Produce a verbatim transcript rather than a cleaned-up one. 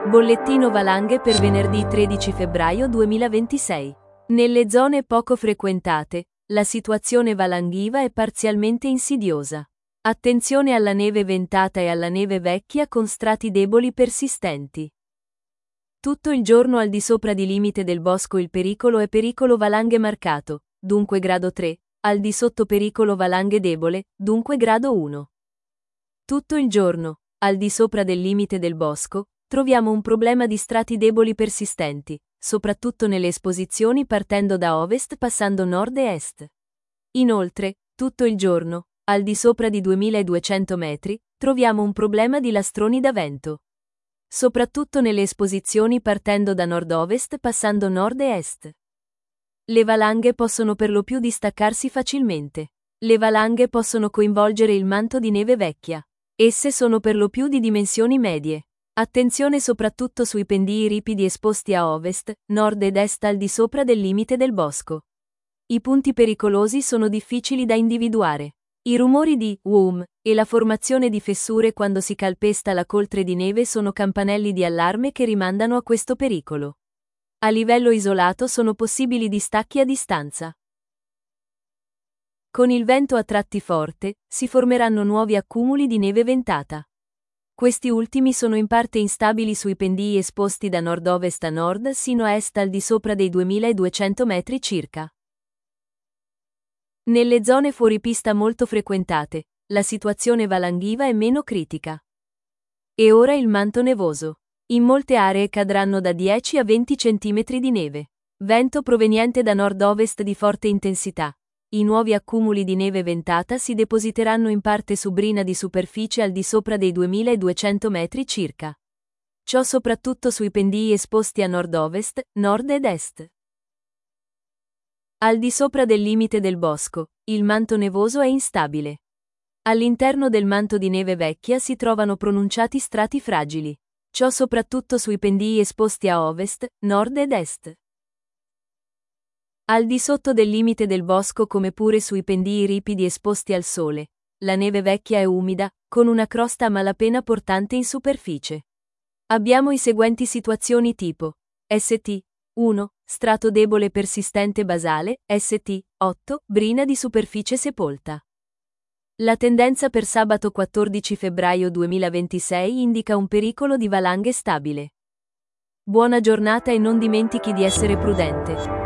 Bollettino valanghe per venerdì tredici febbraio duemilaventisei. Nelle zone poco frequentate, la situazione valanghiva è parzialmente insidiosa. Attenzione alla neve ventata e alla neve vecchia con strati deboli persistenti. Tutto il giorno al di sopra di limite del bosco il pericolo è pericolo valanghe marcato, dunque grado tre, al di sotto pericolo valanghe debole, dunque grado uno. Tutto il giorno, al di sopra del limite del bosco, troviamo un problema di strati deboli persistenti, soprattutto nelle esposizioni partendo da ovest passando nord e est. Inoltre, tutto il giorno, al di sopra di duemiladuecento metri, troviamo un problema di lastroni da vento. Soprattutto nelle esposizioni partendo da nord-ovest passando nord e est. Le valanghe possono per lo più distaccarsi facilmente. Le valanghe possono coinvolgere il manto di neve vecchia. Esse sono per lo più di dimensioni medie. Attenzione soprattutto sui pendii ripidi esposti a ovest, nord ed est al di sopra del limite del bosco. I punti pericolosi sono difficili da individuare. I rumori di "wum" e la formazione di fessure quando si calpesta la coltre di neve sono campanelli di allarme che rimandano a questo pericolo. A livello isolato sono possibili distacchi a distanza. Con il vento a tratti forte, si formeranno nuovi accumuli di neve ventata. Questi ultimi sono in parte instabili sui pendii esposti da nord-ovest a nord sino a est al di sopra dei duemiladuecento metri circa. Nelle zone fuoripista molto frequentate, la situazione valanghiva è meno critica. E ora il manto nevoso. In molte aree cadranno da dieci a venti centimetri di neve. Vento proveniente da nord-ovest di forte intensità. I nuovi accumuli di neve ventata si depositeranno in parte su brina di superficie al di sopra dei duemiladuecento metri circa. Ciò soprattutto sui pendii esposti a nord-ovest, nord ed est. Al di sopra del limite del bosco, il manto nevoso è instabile. All'interno del manto di neve vecchia si trovano pronunciati strati fragili. Ciò soprattutto sui pendii esposti a ovest, nord ed est. Al di sotto del limite del bosco come pure sui pendii ripidi esposti al sole, la neve vecchia è umida, con una crosta a malapena portante in superficie. Abbiamo i seguenti situazioni tipo S T uno, strato debole persistente basale, S T otto, brina di superficie sepolta. La tendenza per sabato quattordici febbraio duemilaventisei indica un pericolo di valanghe stabile. Buona giornata e non dimentichi di essere prudente.